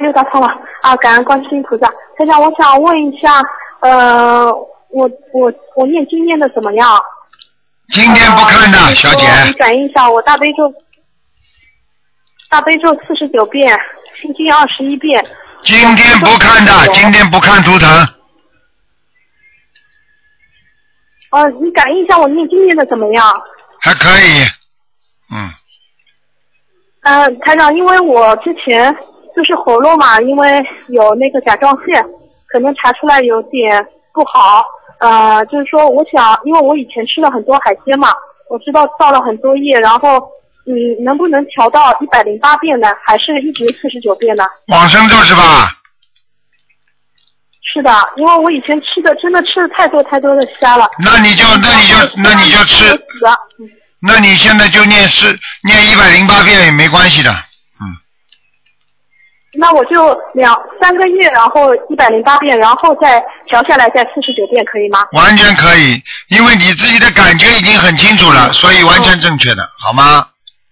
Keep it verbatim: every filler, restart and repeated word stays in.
没有打通了啊！感恩观世音菩萨。台长，我想问一下，呃，我我我念经念的怎么样？ 今天不看的， 呃、 小姐。 你感应一下，我大悲咒，大悲咒四十九遍，心经二十一遍。 今天不看的，今天不看图腾。 呃，你感应一下我念经念的怎么样？ 还可以，嗯。 呃，台长，因为我之前就是喉咙嘛，因为有那个甲状腺，可能查出来有点不好。呃，就是说，我想，因为我以前吃了很多海鲜嘛，我知道造了很多业，然后，嗯，能不能调到一百零八遍呢？还是一直四十九遍呢？ 往生咒是吧？ 是的，因为我以前吃的真的吃的太多太多的虾了。 那你就那你就那你就吃，那你现在就念是念一百零八遍也没关系的，嗯。 那我就两三个月，然后一百零八遍，然后再调下来再四十九遍，可以吗？ 完全可以，因为你自己的感觉已经很清楚了，所以完全正确的，好吗？